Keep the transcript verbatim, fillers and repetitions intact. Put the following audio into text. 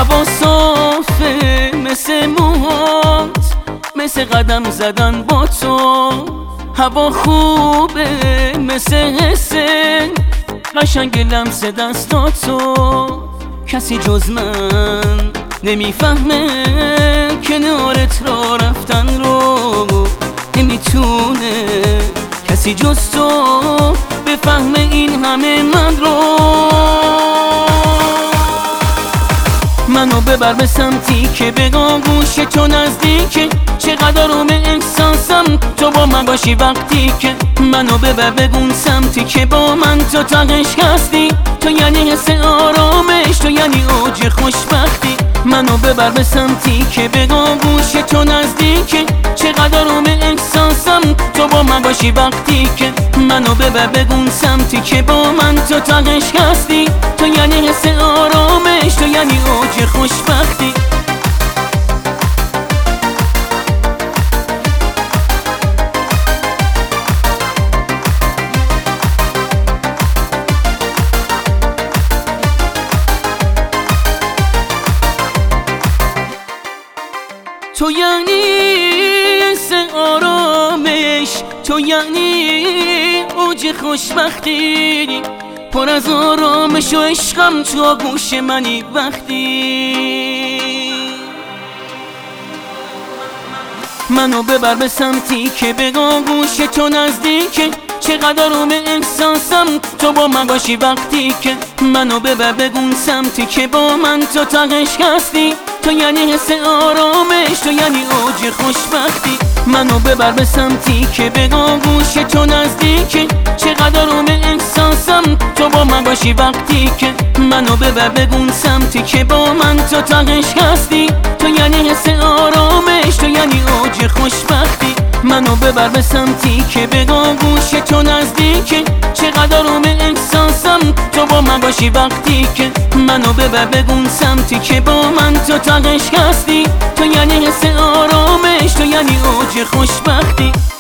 هوا صافه مثل موهات، مثل قدم زدن با تو. هوا خوبه مثل حسه، قشنگ لمس دستاتو. کسی جز من نمیفهمه کنارت را رفتن رو، نمیتونه کسی جز تو بفهمه این همه من رو. منو ببر به سمتی که بگم گوش تو نزدیکه، چقدر روم احساسم تو با من باشی وقتی که. منو ببر بگون سمتی که با من تو تقش هستی، تو یعنی حس آرامش، تو یعنی اوج خوشبختی. منو ببر به سمتی که بگم گوش تو نزدیکه، چقدر روم احساسم تو با من باشی وقتی که. منو ببر بگون سمتی که با من تو تقش هستی، تو یعنی حس آرامش، تو یعنی اوج خوشبختی. تو یعنی حس آرامش، تو یعنی اوج خوشبختی. پر از آرامش و عشقم تو گوش منی وقتی. منو ببر به سمتی که بگم گوش تو نزدیکه، چقدر روم احساسم تو با من باشی وقتی که. منو ببر بگون سمتی که با من تو تقش هستی، تو یعنی حس آرامش، تو یعنی اوج خوشبختی. منو ببر به سمتی که بگم گوش تو نزدیکه، چقدر روم احساسم تو با من باشی وقتی که. منو ببر بگون سمتی که با من تو تقش هستی، تو یعنی حس آرامش، تو یعنی اوج خوشبختی. منو ببر به سمتی که بگم گوش تو نزدیکه، چقدر روم احساسم تو با من باشی وقتی که. منو ببر بگون سمتی که با من تو تقش هستی، تو یعنی حس آرامش، تو یعنی اوج خوشبختی.